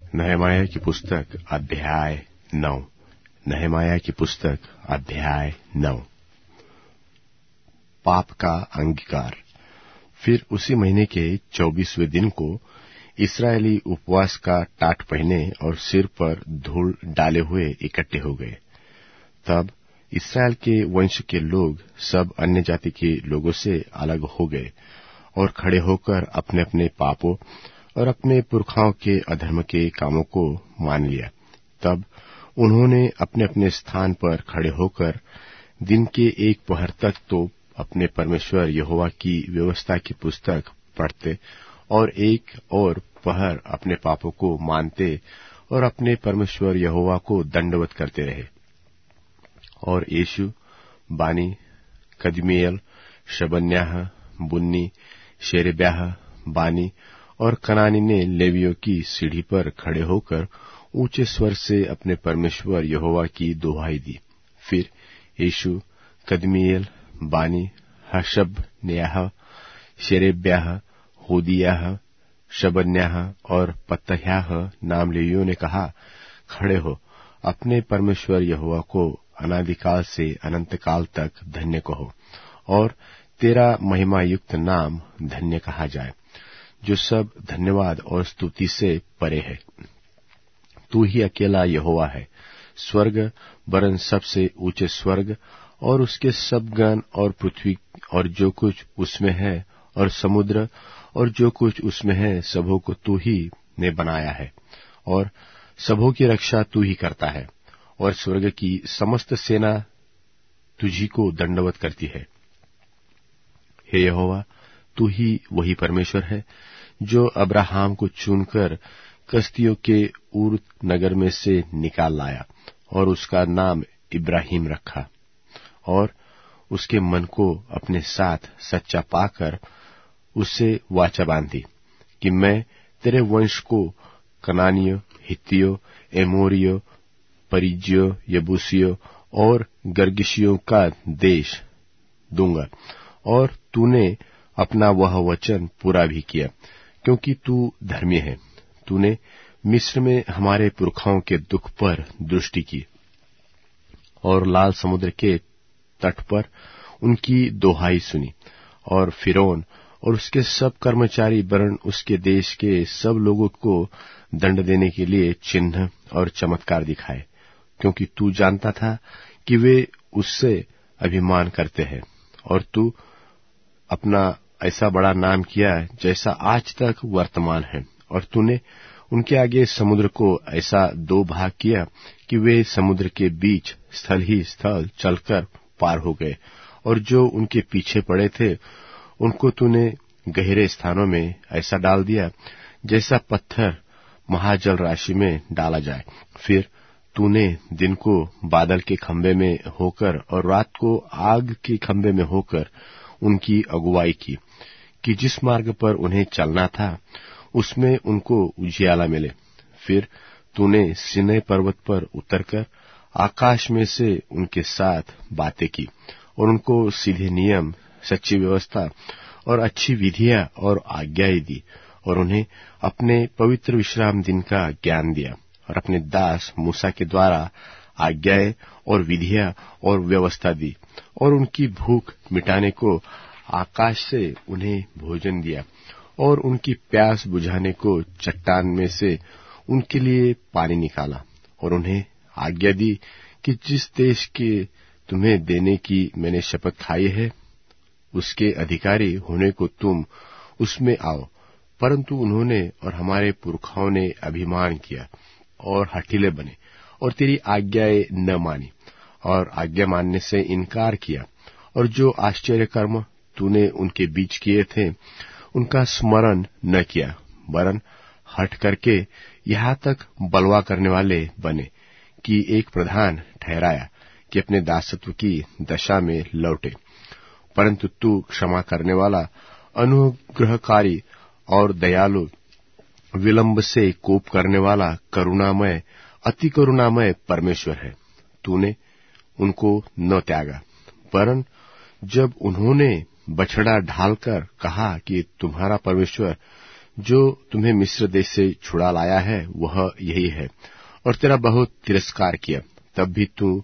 नहमाया की पुस्तक अध्याय 9। नहमाया की पुस्तक अध्याय 9। पाप का अंगीकार। फिर उसी महीने के 24वें दिन को इस्राएली उपवास का टाट पहने और सिर पर धूल डाले हुए इकट्ठे हो गए। तब इस्राएल के वंश के लोग सब अन्य जाति के लोगों से अलग हो गए और खड़े होकर अपने अपने पापों और अपने पुरखाओं के अधर्म के कामों को मान लिया। तब उन्होंने अपने अपने स्थान पर खड़े होकर दिन के एक पहर तक तो अपने परमेश्वर यहोवा की व्यवस्था की पुस्तक पढ़ते और एक और पहर अपने पापों को मानते और अपने परमेश्वर यहोवा को दंडवत करते रहे। और यीशु, बानी, कदमीएल, शबन्याह, बुन्नी, शेरेब्याह, बानी और कनानी ने लेवियों की सीढ़ी पर खड़े होकर ऊंचे स्वर से अपने परमेश्वर यहोवा की दुहाई दी। फिर यीशु, कदमीएल, बानी, हशबन्याह, शेरेब्याह, होदियाह, शबन्याह और पतह्याह नाम लेवियों ने कहा, खड़े हो, अपने परमेश्वर यहोवा को अनादिकाल से अनंत काल तक धन्य कहो और तेरा महिमा युक्त नाम धन्य कहा जाए, जो सब धन्यवाद और स्तुति से परे है। तू ही अकेला यहोवा है। स्वर्ग वरन सबसे ऊंचे स्वर्ग और उसके सब गण और पृथ्वी और जो कुछ उसमें है और समुद्र और जो कुछ उसमें है, सबों को तू ही ने बनाया है और सबों की रक्षा तू ही करता है। और स्वर्ग की समस्त सेना तुझी को दंडवत करती है। हे यहोवा, तू ही वही परमेश्वर है जो अब्राहम को चुनकर कसदियों के ऊर नगर में से निकाल लाया और उसका नाम इब्राहिम रखा और उसके मन को अपने साथ सच्चा पाकर उससे वाचा बांधी कि मैं तेरे वंश को कनानियों, हित्तियों, एमोरियों, परिज्जियों, यबूसियों और गर्गिशियों का देश दूंगा। और तूने अपना वह वचन पूरा भी किया, क्योंकि तू धर्मी है। तूने मिस्र में हमारे पुरखाओं के दुख पर दृष्टि की और लाल समुद्र के तट पर उनकी दोहाई सुनी। और फिरौन और उसके सब कर्मचारी वरन उसके देश के सब लोगों को दंड देने के लिए चिन्ह और चमत्कार दिखाए, क्योंकि तू जानता था कि वे उससे अभिमान करते हैं। और तू अपना ऐसा बड़ा नाम किया जैसा आज तक वर्तमान है। और तूने उनके आगे समुद्र को ऐसा 2 भाग किया कि वे समुद्र के बीच स्थल ही स्थल चलकर पार हो गए, और जो उनके पीछे पड़े थे उनको तूने गहरे स्थानों में ऐसा डाल दिया जैसा पत्थर महाजल राशि में डाला जाए। फिर तूने दिन को बादल के खंभे में होकर और रात को आग के खंभे में होकर उनकी अगुवाई की कि जिस मार्ग पर उन्हें चलना था उसमें उनको उजियाला मिले। फिर तूने सीनै पर्वत पर उतरकर आकाश में से उनके साथ बातें की और उनको सीधे नियम, सच्ची व्यवस्था और अच्छी विधियां और आज्ञाएं दी और उन्हें अपने पवित्र विश्राम दिन का ज्ञान दिया और अपने दास मूसा के द्वारा आज्ञाएं और विधियां और व्यवस्था दी और उनकी भूख मिटाने को आकाश से उन्हें भोजन दिया और उनकी प्यास बुझाने को चट्टान में से उनके लिए पानी निकाला और उन्हें आज्ञा दी कि जिस देश के तुम्हें देने की मैंने शपथ खाई है उसके अधिकारी होने को तुम उसमें आओ। परंतु उन्होंने और हमारे पुरखाओं ने अभिमान किया और हठीले बने और तेरी आज्ञाएं न मानी और आज्ञा मानने से इनकार किया, और जो आश्चर्य कर्म तूने उनके बीच किए थे उनका स्मरण न किया, वरन हठ करके यहाँ तक बलवा करने वाले बने कि एक प्रधान ठहराया कि अपने दासत्व की दशा में लौटे। परंतु तू क्षमा करने वाला, अनुग्रहकारी और दयालु, विलंब से कोप करने वाला, करुणामय, अति करुणामय परमेश्वर है। तूने उनको न त्यागा, वरन जब उन्होंने बछड़ा ढालकर कहा कि तुम्हारा परमेश्वर जो तुम्हें मिस्र देश से छुड़ा लाया है वह यही है, और तेरा बहुत तिरस्कार किया। तब भी तू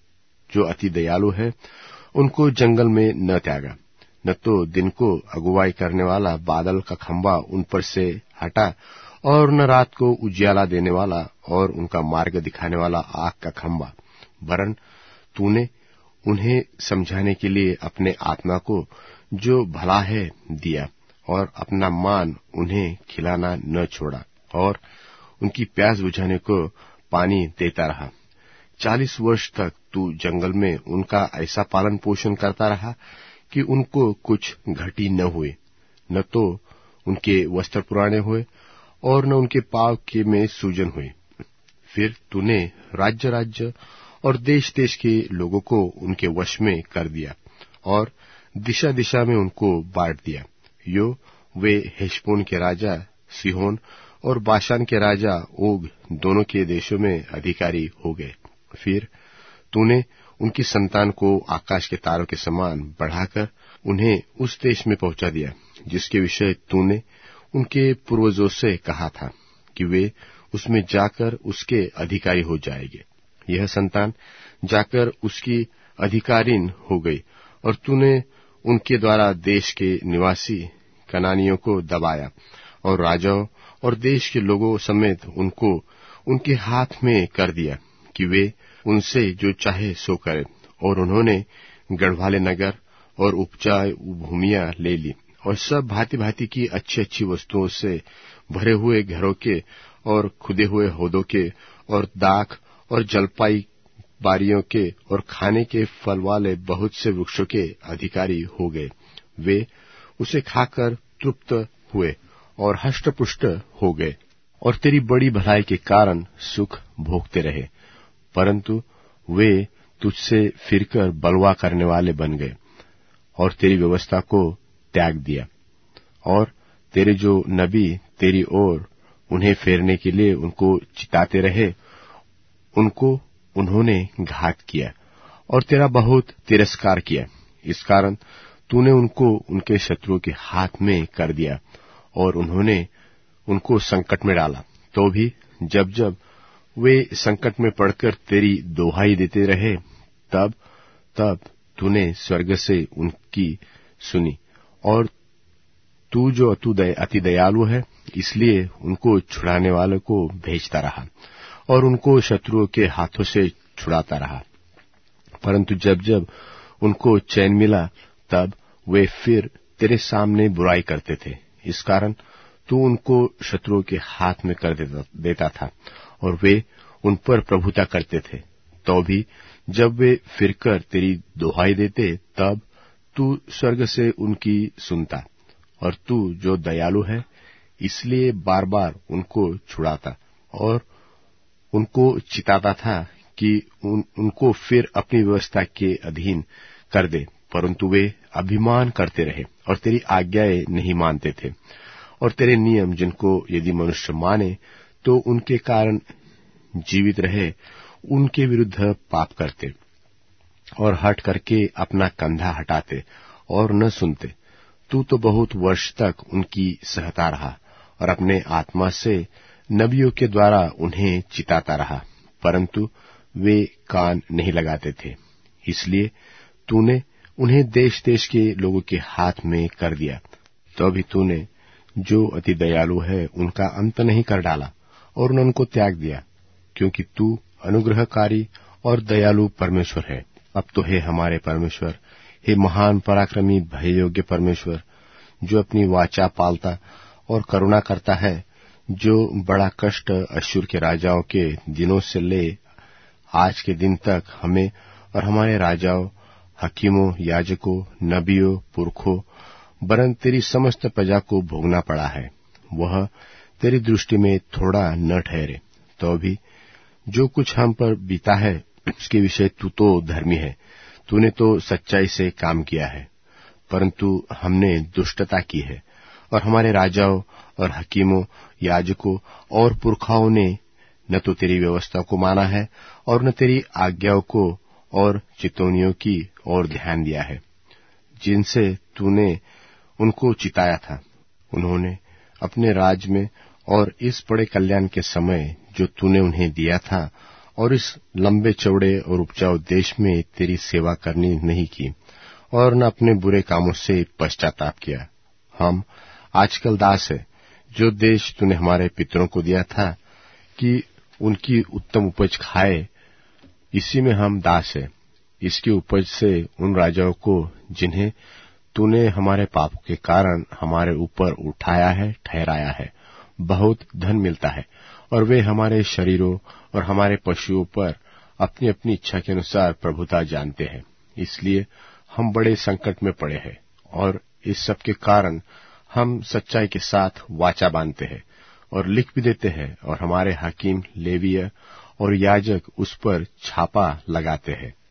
जो अति दयालु है उनको जंगल में न त्यागा, न तो दिन को अगुवाई करने वाला बादल का खंबा उन पर से हटा, और न रात को उजियाला देने वाला और उनका मार्ग दिखाने वाला आग का खंबा, वरन तूने उन्हें समझाने के लिए अपने आत्मा को जो भला है दिया, और अपना मान उन्हें खिलाना न छोड़ा, और उनकी प्यास बुझाने को पानी देता रहा। 40 वर्ष तक तू जंगल में उनका ऐसा पालन पोषण करता रहा कि उनको कुछ घटी न हुए, न तो उनके वस्त्र पुराने हुए और न उनके पाँव के में सूजन हुई। फिर तूने राज्य राज्य और देश देश के लोगों को उनके वश में कर दिया, और दिशा दिशा में उनको बांट दिया। यो वे हेशबोन के राजा सिहोन और बाशान के राजा ओग दोनों के देशों में अधिकारी हो गए। फिर तूने उनकी संतान को आकाश के तारों के समान बढ़ाकर उन्हें उस देश में पहुंचा दिया, जिसके विषय तूने उनके पूर्वजों से कहा था कि वे उसमें जाकर उसके अधिकारी हो जाएंगे। यह संतान जाकर उसकी अधिकारीन हो गई, और तूने उनके द्वारा देश के निवासी कनानियों को दबाया, और राजाओं और देश के लोगों समेत उनको उनके हाथ में कर दिया कि वे उनसे जो चाहे सो करें। और उन्होंने गढ़वाले नगर और उपजाऊ भूमियां ले ली, और सब भांति भांति की अच्छी अच्छी वस्तुओं से भरे हुए घरों के और खुदे हुए हौदों के और दाख और जलपाई बारियों के और खाने के फल वाले बहुत से वृक्षों के अधिकारी हो गए। वे उसे खाकर तृप्त हुए और हष्टपुष्ट हो गए, और तेरी बड़ी भलाई के कारण सुख भोगते रहे। परंतु वे तुझसे फिरकर बलवा करने वाले बन गए और तेरी व्यवस्था को त्याग दिया, और तेरे जो नबी तेरी ओर उन्हें फेरने के लिए उनको चिताते रहे, उनको उन्होंने घात किया और तेरा बहुत तिरस्कार किया। इस कारण तूने उनको उनके शत्रुओं के हाथ में कर दिया, और उन्होंने उनको संकट में डाला। तो भी जब जब वे संकट में पड़कर तेरी दोहाई देते रहे, तब तब तूने स्वर्ग से उनकी सुनी, और तू जो अति दयालु है इसलिए उनको छुड़ाने वाले को भेजता रहा और उनको शत्रुओं के हाथों से छुड़ाता रहा। परंतु जब जब उनको चैन मिला, तब वे फिर तेरे सामने बुराई करते थे। इस कारण तू उनको शत्रुओं के हाथ में कर देता था, और वे उन पर प्रभुता करते थे। तो भी जब वे फिरकर तेरी दोहाई देते, तब तू स्वर्ग से उनकी सुनता, और तू जो दयालु है इसलिए बार बार उनको छुड़ाता और उनको चिताता था कि उनको फिर अपनी व्यवस्था के अधीन कर दे। परंतु वे अभिमान करते रहे और तेरी आज्ञाएं नहीं मानते थे, और तेरे नियम जिनको यदि मनुष्य माने तो उनके कारण जीवित रहे, उनके विरुद्ध पाप करते और हट करके अपना कंधा हटाते और न सुनते। तू तो बहुत वर्ष तक उनकी सहता रहा और अपने आत्मा से नबियों के द्वारा उन्हें चिताता रहा, परंतु वे कान नहीं लगाते थे। इसलिए तूने उन्हें देश देश के लोगों के हाथ में कर दिया। तो भी तूने जो अति दयालु है उनका अंत नहीं कर डाला और न उनको त्याग दिया, क्योंकि तू अनुग्रहकारी और दयालु परमेश्वर है। अब तो हे हमारे परमेश्वर, हे महान पराक्रमी भय योग्य परमेश्वर, जो अपनी वाचा पालता और करुणा करता है, जो बड़ा कष्ट अश्शूर के राजाओं के दिनों से ले आज के दिन तक हमें और हमारे राजाओं, हकीमों, याजकों, नबियों, पुरखों वरन तेरी समस्त प्रजा को भोगना पड़ा है, वह तेरी दृष्टि में थोड़ा न ठहरे। तो भी जो कुछ हम पर बीता है उसके विषय तू तो धर्मी है, तूने तो सच्चाई से काम किया है। परंतु हमने दुष्टता की है, और हमारे राजाओं और हकीमों, याजकों और पुरखाओं ने न तो तेरी व्यवस्था को माना है और न तेरी आज्ञाओं को और चितौनियों की ओर ध्यान दिया है, जिनसे तूने उनको चिताया था। उन्होंने अपने राज में और इस बड़े कल्याण के समय जो तूने उन्हें दिया था, और इस लंबे चौड़े और उपजाऊ देश में तेरी सेवा करनी नहीं की और न अपने बुरे कामों से पश्चाताप किया। हम आजकल दास है, जो देश तूने हमारे पितरों को दिया था कि उनकी उत्तम उपज खाए, इसी में हम दास है। इसकी उपज से उन राजाओं को जिन्हें तूने हमारे पापों के कारण हमारे ऊपर उठाया है, ठहराया है, बहुत धन मिलता है, और वे हमारे शरीरों और हमारे पशुओं पर अपनी अपनी इच्छा के अनुसार प्रभुता जानते हैं। इसलिए हम बड़े संकट में पड़े हैं, और इस सब के कारण हम सच्चाई के साथ वाचा बांधते हैं और लिख भी देते हैं, और हमारे हकीम, लेवीय और याजक उस पर छापा लगाते हैं।